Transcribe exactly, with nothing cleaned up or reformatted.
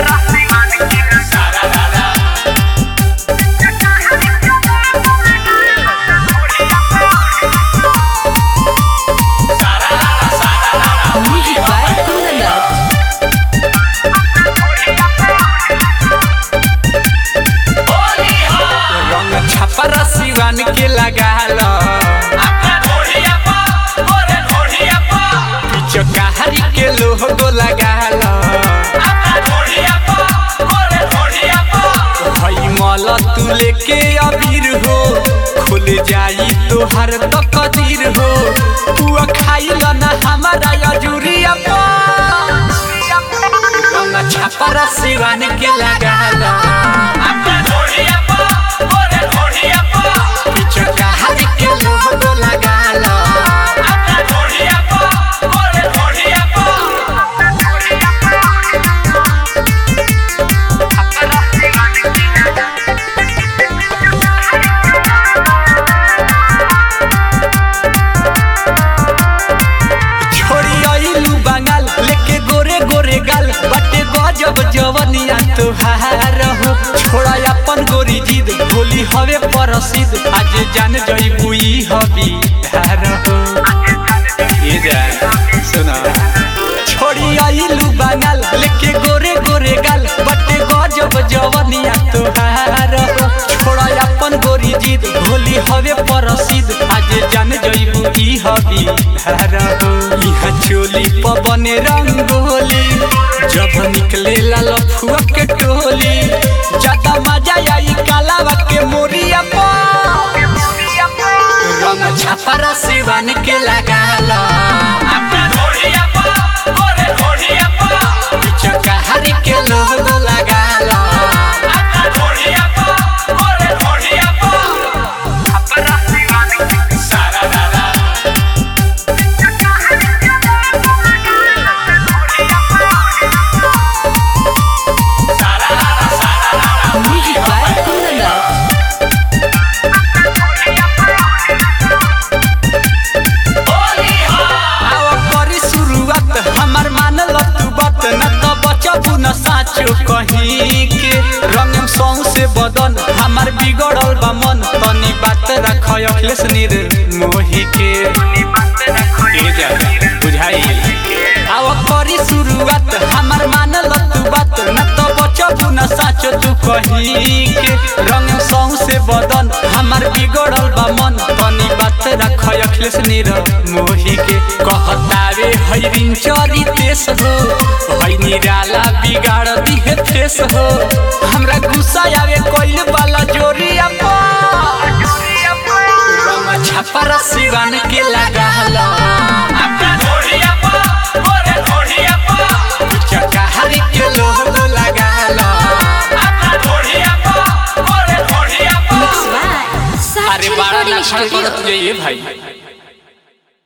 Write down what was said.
सिवान के लगाल पिचकारी के लोगो लगाल भई मल तू लेके अबीर हो खुल जाई तोहर तो कदीर हो तू खाइल ना हमारा अजूरिया छापरा सिवान के लगाल पिचकारी के लोगो लगाल जब जवनिया तुहार हो छोड़ा अपन गोरी जिद होली हवे परसिद आज जान जइबू ई हबी धार हो ये जा सुना छोड़ी आइलू बंगाल लेके गोरे गोरे गाल बटे गजब जवनिया तुहार हो छोड़ा अपन गोरी जिद होली हवे परसिद आज जान जइबू ई हबी धार हो इहा चोली पवने रंगोली जब निकले लफुआ के टोली ज्यादा मजा आई कालावा के मोरिया रंग छापरा सिवान के लगाल पिचकारी के लोगो लगाल साचो कहीं के रंग सौ से बदन हमार बिगड़ल बा मन तनी बात रख अखिलेश नीर मोही के बुझाई आव करी शुरुआत हमार मानल तू बात न तो बचबू न साचो तू कहीं के रंग सौ से बदन हमार बिगड़ल बा मन तनी बात रख अखिलेश नीर मोही के कहतावे हैरिन चरी देश हो है निराला बिगाड़ दी है फेस हो हमरा गुस्सा आवे कोइल वाला जोरिया रंग छापरा सिवान के लगाल पिचकारी के लोगो लगाल अरे बड़ा नशा करत जाइए भाई।